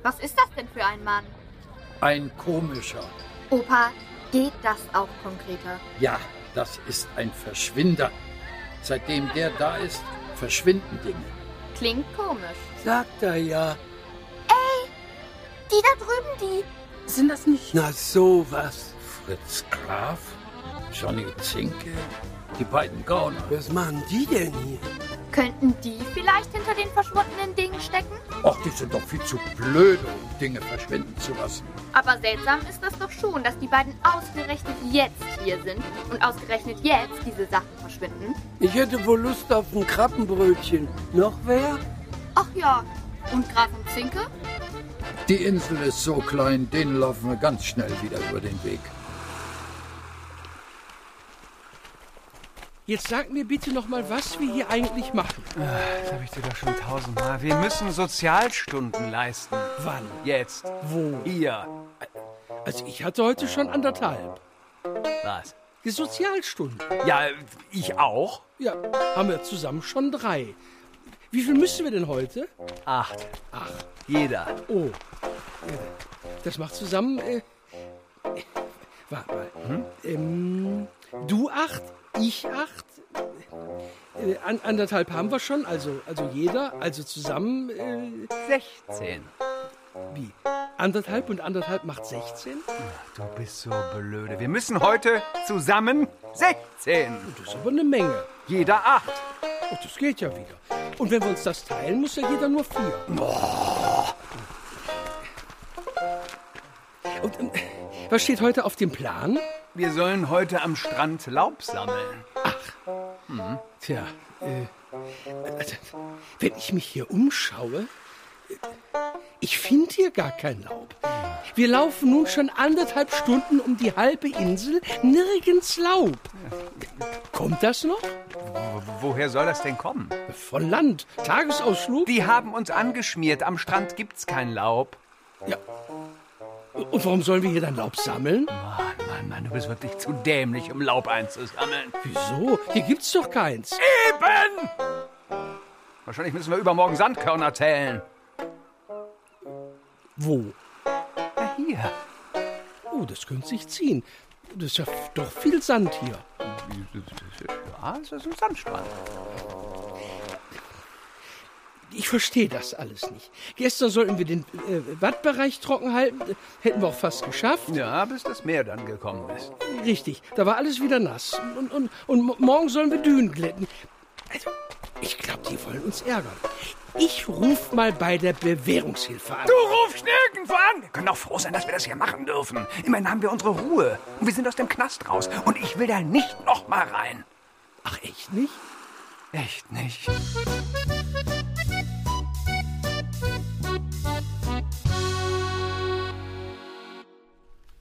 Was ist das denn für ein Mann? Ein komischer. Opa, geht das auch konkreter? Ja, das ist ein Verschwinder. Seitdem der da ist, verschwinden Dinge. Klingt komisch. Sagt er ja. Die da drüben, die... Sind das nicht... Na sowas. Fritz Graf, Johnny Zinke, die beiden Gauner. Was machen die denn hier? Könnten die vielleicht hinter den verschwundenen Dingen stecken? Och, die sind doch viel zu blöde, um Dinge verschwinden zu lassen. Aber seltsam ist das doch schon, dass die beiden ausgerechnet jetzt hier sind und ausgerechnet jetzt diese Sachen verschwinden. Ich hätte wohl Lust auf ein Krabbenbrötchen. Noch wer? Ach ja, und Graf und Zinke? Die Insel ist so klein, denen laufen wir ganz schnell wieder über den Weg. Jetzt sag mir bitte noch mal, was wir hier eigentlich machen. Das habe ich dir doch schon 1000-mal. Wir müssen Sozialstunden leisten. Wann? Jetzt. Wo? Hier. Also ich hatte heute schon 1,5. Was? Die Sozialstunden. Ja, ich auch. Ja, haben wir zusammen schon 3. Wie viel müssen wir denn heute? 8. Ach, Jeder. oh. Das macht zusammen... warte mal. Du 8, ich 8. 1,5 haben wir schon, also jeder, also zusammen... 16. Wie? 1,5 und 1,5 macht 16? Du bist so blöde. Wir müssen heute zusammen 16. Das ist aber eine Menge. Jeder 8. Oh, das geht ja wieder. Und wenn wir uns das teilen, muss ja jeder nur 4. Oh. Und was steht heute auf dem Plan? Wir sollen heute am Strand Laub sammeln. Tja, also, wenn ich mich hier umschaue, ich finde hier gar kein Laub. Wir laufen nun schon 1,5 Stunden um die halbe Insel, nirgends Laub. Kommt das noch? Woher soll das denn kommen? Von Land, Tagesausflug? Die haben uns angeschmiert. Am Strand gibt's kein Laub. Ja. Und warum sollen wir hier dann Laub sammeln? Mann, du bist wirklich zu dämlich, um Laub einzusammeln. Wieso? Hier gibt's doch keins. Eben! Wahrscheinlich müssen wir übermorgen Sandkörner zählen. Wo? Ja, hier. Oh, das könnte sich ziehen. Das ist ja doch viel Sand hier. Ja, es ist ein Sandstrand. Ich verstehe das alles nicht. Gestern sollten wir den Wattbereich trocken halten. Hätten wir auch fast geschafft. Ja, bis das Meer dann gekommen ist. Richtig, da war alles wieder nass. Und morgen sollen wir Dünen glätten. Also, ich glaube, die wollen uns ärgern. Ich ruf mal bei der Bewährungshilfe an. Du rufst nirgendwo an! Wir können doch froh sein, dass wir das hier machen dürfen. Immerhin haben wir unsere Ruhe. Und wir sind aus dem Knast raus. Und ich will da nicht noch mal rein. Ach, echt nicht? Echt nicht.